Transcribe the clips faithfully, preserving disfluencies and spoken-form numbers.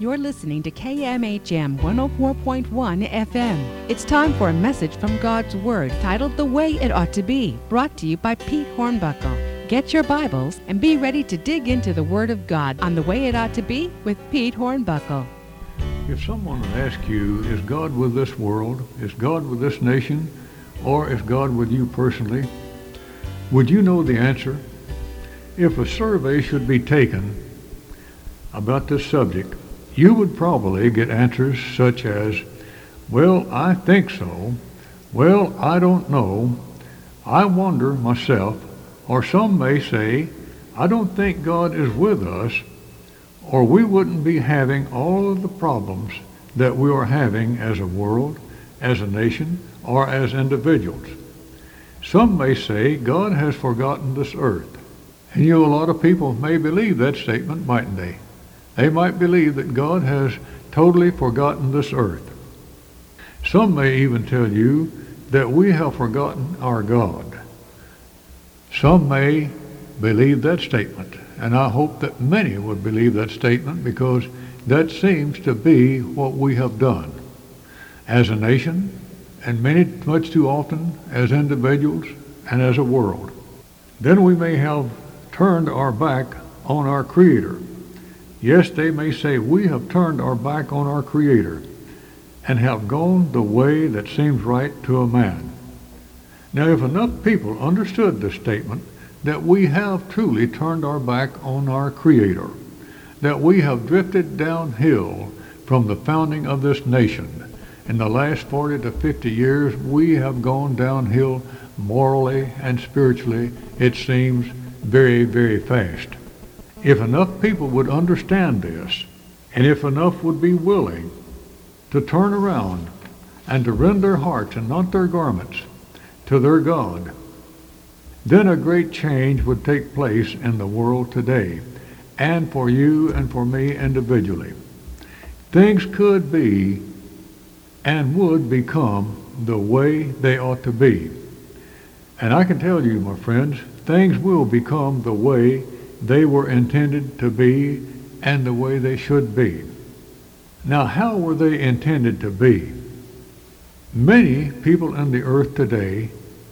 You're listening to K M H M one oh four point one F M. It's time for a message from God's Word titled The Way It Ought to Be, brought to you by Pete Hornbuckle. Get your Bibles and be ready to dig into the Word of God on The Way It Ought to Be with Pete Hornbuckle. If someone would ask you, is God with this world, is God with this nation, or is God with you personally, would you know the answer? If a survey should be taken about this subject, you would probably get answers such as, well, I think so, well, I don't know, I wonder myself, or some may say, I don't think God is with us, or we wouldn't be having all of the problems that we are having as a world, as a nation, or as individuals. Some may say God has forgotten this earth. And you know, a lot of people may believe that statement, mightn't they? They might believe that God has totally forgotten this earth. Some may even tell you that we have forgotten our God. Some may believe that statement, and I hope that many would believe that statement, because that seems to be what we have done as a nation, and many much too often as individuals and as a world. Then we may have turned our back on our Creator. Yes, they may say we have turned our back on our Creator and have gone the way that seems right to a man. Now, if enough people understood this statement, that we have truly turned our back on our Creator, that we have drifted downhill from the founding of this nation. In the last forty to fifty years, we have gone downhill morally and spiritually, it seems, very, very fast. If enough people would understand this, and if enough would be willing to turn around and to rend their hearts and not their garments to their God, then a great change would take place in the world today, and for you and for me individually. Things could be and would become the way they ought to be. And I can tell you, my friends, things will become the way they were intended to be and the way they should be. Now, how were they intended to be? Many people on the earth today,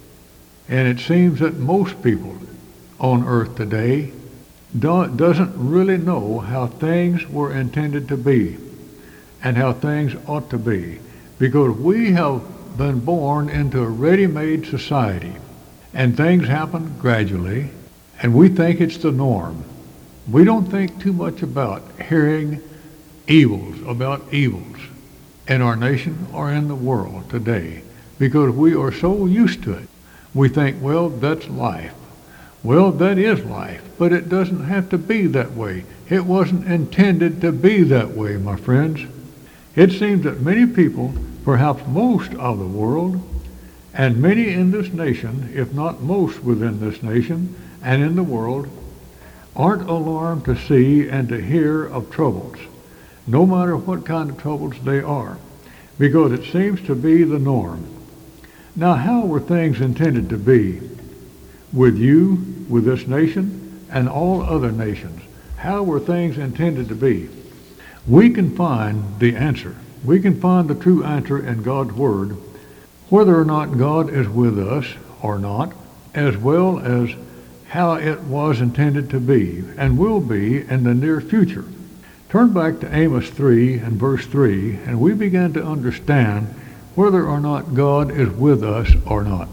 and it seems that most people on earth today do, doesn't really know how things were intended to be and how things ought to be, because we have been born into a ready-made society, and things happen gradually, and we think it's the norm. We don't think too much about hearing evils, about evils in our nation or in the world today, because we are so used to it. We think, well, that's life. Well, that is life, but it doesn't have to be that way. It wasn't intended to be that way, my friends. It seems that many people, perhaps most of the world, and many in this nation, if not most within this nation and in the world, aren't alarmed to see and to hear of troubles, no matter what kind of troubles they are, because it seems to be the norm. Now, how were things intended to be with you, with this nation, and all other nations? How were things intended to be? We can find the answer. We can find the true answer in God's Word, whether or not God is with us or not, as well as how it was intended to be and will be in the near future. Turn back to Amos three and verse three, and we begin to understand whether or not God is with us or not.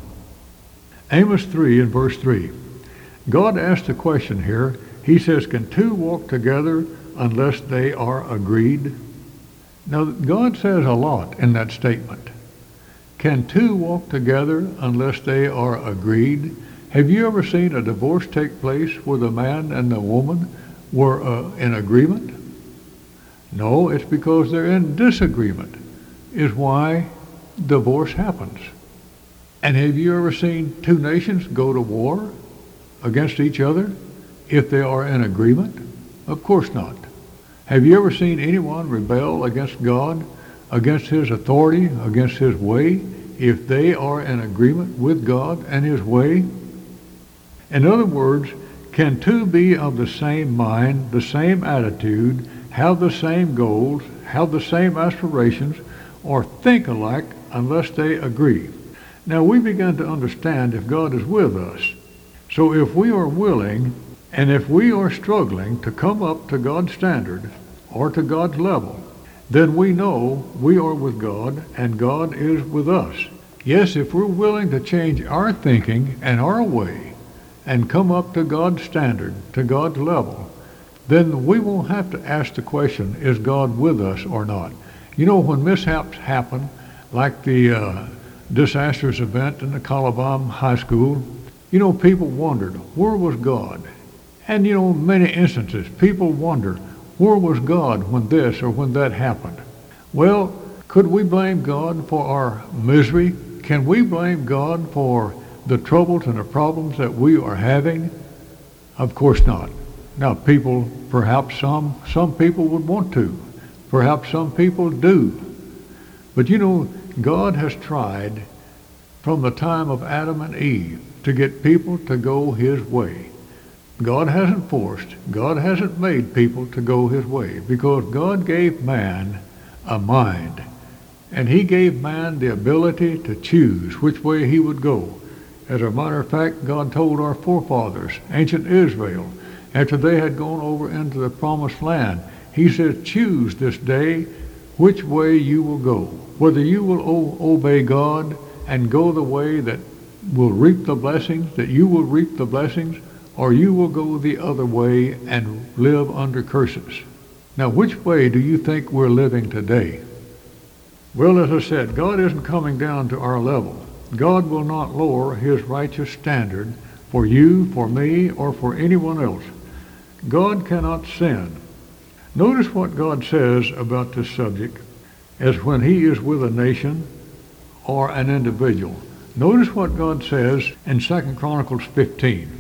Amos three and verse three. God asked a question here. He says, can two walk together unless they are agreed? Now, God says a lot in that statement. Can two walk together unless they are agreed? Have you ever seen a divorce take place where the man and the woman were uh, in agreement? No, it's because they're in disagreement is why divorce happens. And have you ever seen two nations go to war against each other if they are in agreement? Of course not. Have you ever seen anyone rebel against God, against his authority, against his way, if they are in agreement with God and his way? In other words, can two be of the same mind, the same attitude, have the same goals, have the same aspirations, or think alike unless they agree. Now we begin to understand if God is with us. So if we are willing and if we are struggling to come up to God's standard or to God's level, then we know we are with God and God is with us. Yes, if we're willing to change our thinking and our way and come up to God's standard, to God's level, then we won't have to ask the question, is God with us or not? You know, when mishaps happen, like the uh, disastrous event in the Columbine High School, you know, people wondered, where was God? And, you know, many instances, people wonder, where was God when this or when that happened? Well, could we blame God for our misery? Can we blame God for the troubles and the problems that we are having? Of course not. Now, people, perhaps some, some people would want to. Perhaps some people do. But you know, God has tried from the time of Adam and Eve to get people to go his way. God hasn't forced, God hasn't made people to go his way, because God gave man a mind. And he gave man the ability to choose which way he would go. As a matter of fact, God told our forefathers, ancient Israel, after they had gone over into the promised land, he said, choose this day which way you will go, whether you will o- obey God and go the way that will reap the blessings, that you will reap the blessings, or you will go the other way and live under curses. Now, which way do you think we're living today? Well, as I said, God isn't coming down to our level. God will not lower his righteous standard for you, for me, or for anyone else. God cannot sin. Notice what God says about this subject as when he is with a nation or an individual. Notice what God says in Second Chronicles fifteen.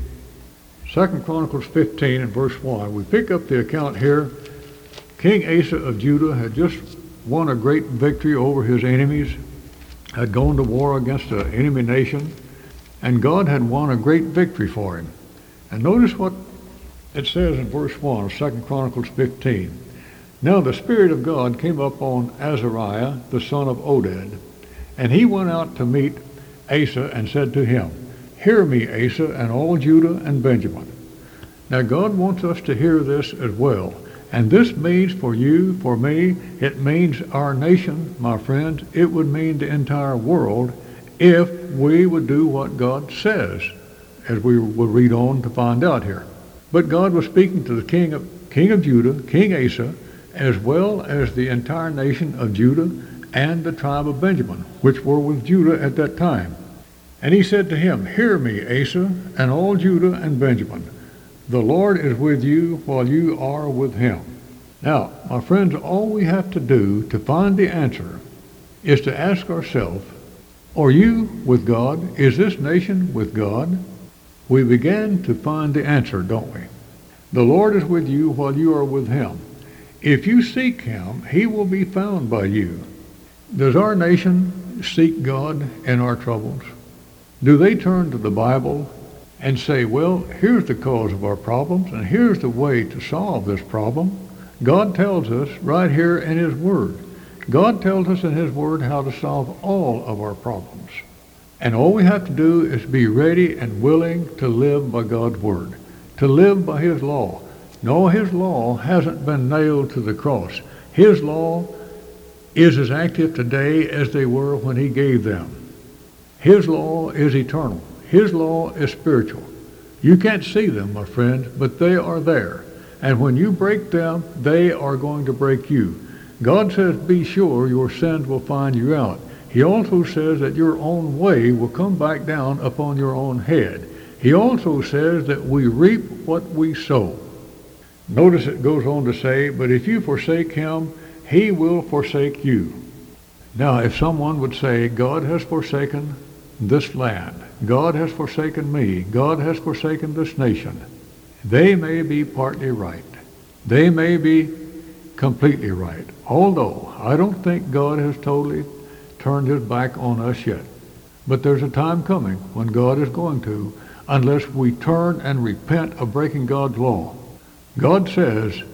Second Chronicles fifteen and verse one. We pick up the account here. King Asa of Judah had just won a great victory over his enemies, had gone to war against an enemy nation, and God had won a great victory for him. And notice what it says in verse one of Second Chronicles fifteen. Now the Spirit of God came up on Azariah, the son of Oded, and he went out to meet Asa and said to him, hear me, Asa, and all Judah and Benjamin. Now God wants us to hear this as well. And this means for you, for me, it means our nation, my friends. It would mean the entire world if we would do what God says, as we will read on to find out here. But God was speaking to the king of, king of Judah, King Asa, as well as the entire nation of Judah and the tribe of Benjamin, which were with Judah at that time. And he said to him, hear me, Asa, and all Judah and Benjamin. The Lord is with you while you are with him. Now, my friends, all we have to do to find the answer is to ask ourselves, are you with God? Is this nation with God? We begin to find the answer, don't we? The Lord is with you while you are with him. If you seek him, he will be found by you. Does our nation seek God in our troubles? Do they turn to the Bible and say, well, here's the cause of our problems, and here's the way to solve this problem? God tells us right here in his Word. God tells us in his Word how to solve all of our problems. And all we have to do is be ready and willing to live by God's Word, to live by his law. No, his law hasn't been nailed to the cross. His law is as active today as they were when he gave them. His law is eternal. His law is spiritual. You can't see them, my friends, but they are there. And when you break them, they are going to break you. God says, be sure your sins will find you out. He also says that your own way will come back down upon your own head. He also says that we reap what we sow. Notice it goes on to say, but if you forsake him, he will forsake you. Now, if someone would say, God has forsaken this land, God has forsaken me, God has forsaken this nation, they may be partly right. They may be completely right. Although I don't think God has totally turned his back on us yet. But there's a time coming when God is going to, unless we turn and repent of breaking God's law. God says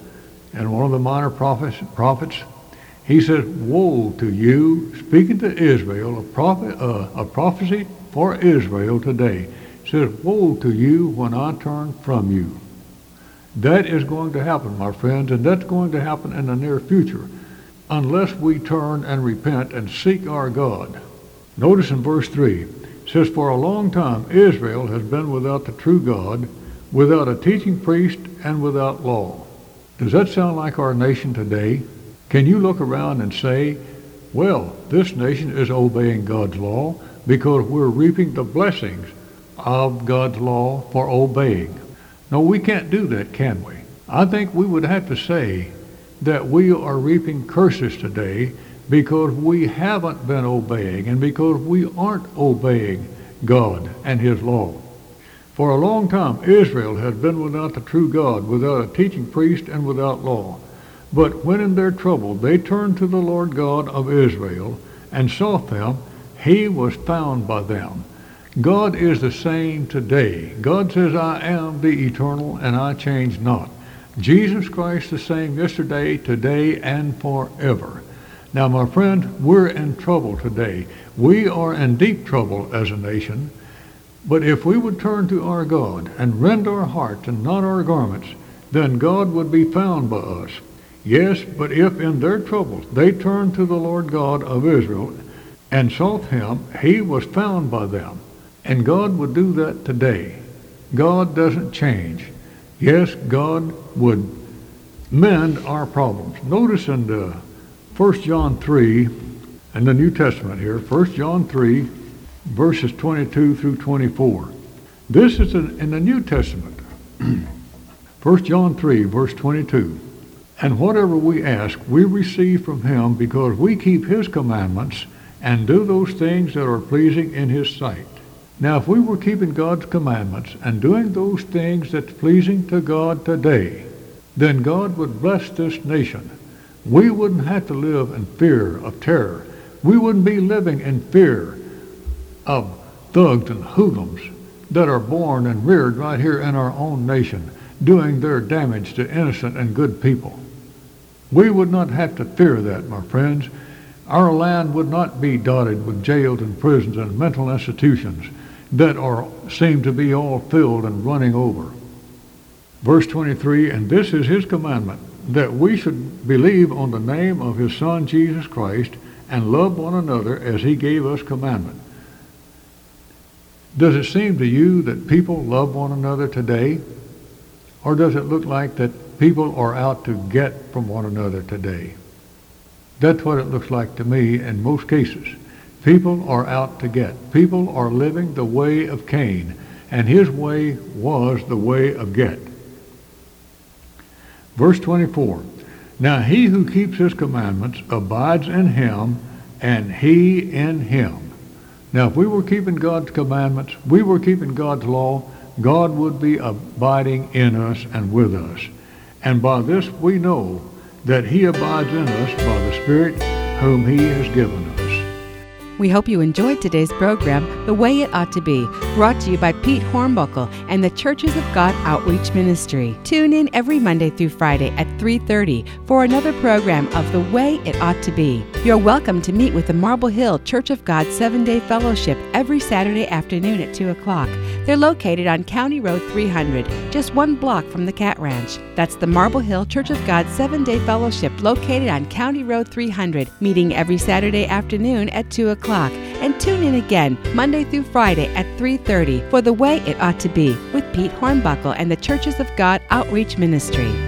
and one of the minor prophets, prophets he says, woe to you, speaking to Israel, a, prophet, uh, a prophecy for Israel today. He says, woe to you when I turn from you. That is going to happen, my friends, and that's going to happen in the near future, unless we turn and repent and seek our God. Notice in verse three, it says, for a long time Israel has been without the true God, without a teaching priest, and without law. Does that sound like our nation today? Can you look around and say, well, this nation is obeying God's law because we're reaping the blessings of God's law for obeying? No, we can't do that, can we? I think we would have to say that we are reaping curses today because we haven't been obeying and because we aren't obeying God and his law. For a long time, Israel has been without the true God, without a teaching priest, and without law. But when in their trouble they turned to the Lord God of Israel and sought him, he was found by them. God is the same today. God says, I am the eternal, and I change not. Jesus Christ the same yesterday, today, and forever. Now, my friend, we're in trouble today. We are in deep trouble as a nation. But if we would turn to our God and rend our hearts and not our garments, then God would be found by us. Yes, but if in their troubles they turned to the Lord God of Israel and sought him, he was found by them. And God would do that today. God doesn't change. Yes, God would mend our problems. Notice in the First John three, in the New Testament here, First John three, verses twenty-two through twenty-four. This is in the New Testament. First John three, verse twenty-two. And whatever we ask, we receive from him because we keep his commandments and do those things that are pleasing in his sight. Now, if we were keeping God's commandments and doing those things that's pleasing to God today, then God would bless this nation. We wouldn't have to live in fear of terror. We wouldn't be living in fear of thugs and hoodlums that are born and reared right here in our own nation, doing their damage to innocent and good people. We would not have to fear that, my friends. Our land would not be dotted with jails and prisons and mental institutions that are seem to be all filled and running over. Verse twenty-three, and this is his commandment, that we should believe on the name of his Son Jesus Christ and love one another as he gave us commandment. Does it seem to you that people love one another today? Or does it look like that people are out to get from one another today? That's what it looks like to me in most cases. People are out to get. People are living the way of Cain, and his way was the way of get. Verse twenty-four, now he who keeps his commandments abides in him, and he in him. Now, if we were keeping God's commandments, we were keeping God's law, God would be abiding in us and with us. And by this we know that he abides in us by the Spirit whom he has given us. We hope you enjoyed today's program, The Way It Ought to Be, brought to you by Pete Hornbuckle and the Churches of God Outreach Ministry. Tune in every Monday through Friday at three thirty for another program of The Way It Ought to Be. You're welcome to meet with the Marble Hill Church of God seven-day Fellowship every Saturday afternoon at two o'clock. They're located on County Road three hundred, just one block from the Cat Ranch. That's the Marble Hill Church of God seven-day Fellowship located on County Road three hundred, meeting every Saturday afternoon at two o'clock. And tune in again Monday through Friday at three thirty for The Way It Ought to Be with Pete Hornbuckle and the Churches of God Outreach Ministry.